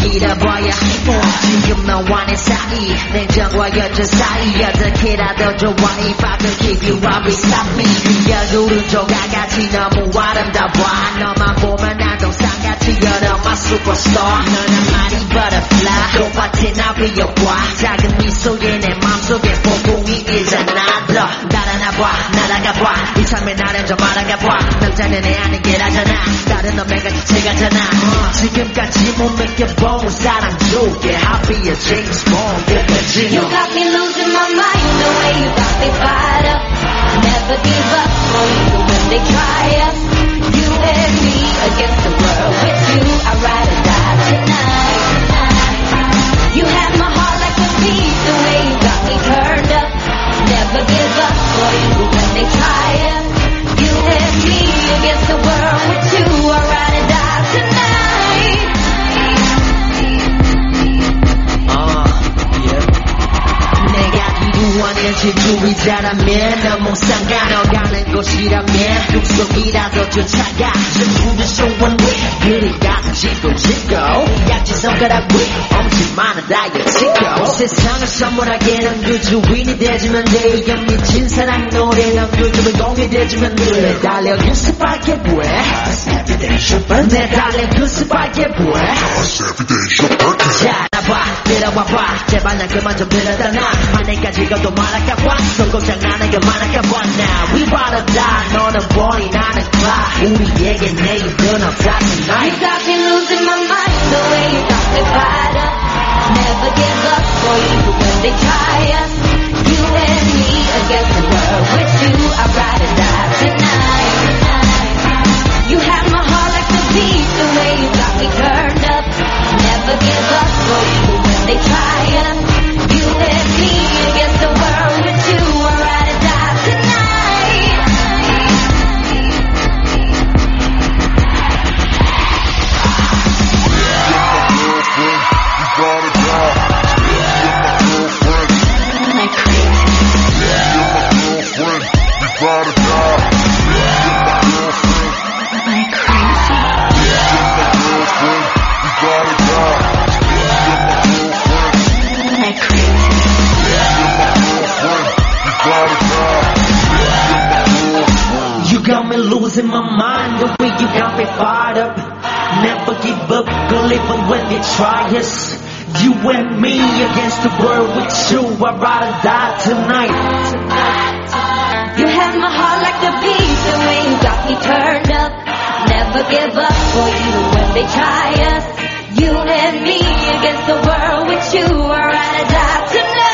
길어봐야 지금 너와 내 사이 냉정과 여전 사이 어떻게라도 좋아 If I could keep you right beside me 여울은 조각같이 너무 아름다워 너만 보면 난 동상같이 You're my superstar 너는 말이 butterfly 꽃밭에 나 피어봐 작은 미소에 내 맘속에 폭풍이 일잖아 더 날아나봐 날아가봐 이참에 나를 좀 알아가봐 남자는 애 아닌 게라잖아 다른 놈애가 기체가잖아 지금까지 못 느껴본 사랑 속에 I'll be a James Bond 끝까지 You got me losing my mind the way you got me fired up Never give up for you when they try us You and me against the world with you I'd rather die tonight You have my heart like a beat the way you got me turned up Never give up for you when they try us You and me against the world with you I'd rather die tonight 내가 기루하는 질주의자라면 너무 상관없는 곳이라면 꿈속이라도 쫓아가 전부는 소원위 그리 가슴 짚고 짚고 약진 손가락 위 엄지만은 다이어트고 세상을 선물하기에는 그 주인이 되지면 돼 이건 미친 사랑 노래는 그 주인공이 되지면 돼 달려 그 스파이크에 뭐해 내 달려 그 스파이크에 뭐해 자 나봐 들어와봐 제발 난 그만 좀 들어다놔 하늘까지 가도 말할까봐 손꼽장 나는 그만할까봐 Now we about to die 너는 보니 나는 fly 우리에게 내일은 없다 tonight You got me losing my mind the way you got me fired up Never give up for you when they try us You and me against the world with you I'd rather die tonight You have my heart like a beat the way you got me turned up Never give up for you when they try us You and me against the world with you I'd rather die tonight You got me losing my mind the way you got me fired up Never give up, girl, even when they try us You and me against the world with you I'd rather die tonight You have my heart like a beat the way you got me turned up Never give up for you when they try us You and me against the world with you I'd rather die tonight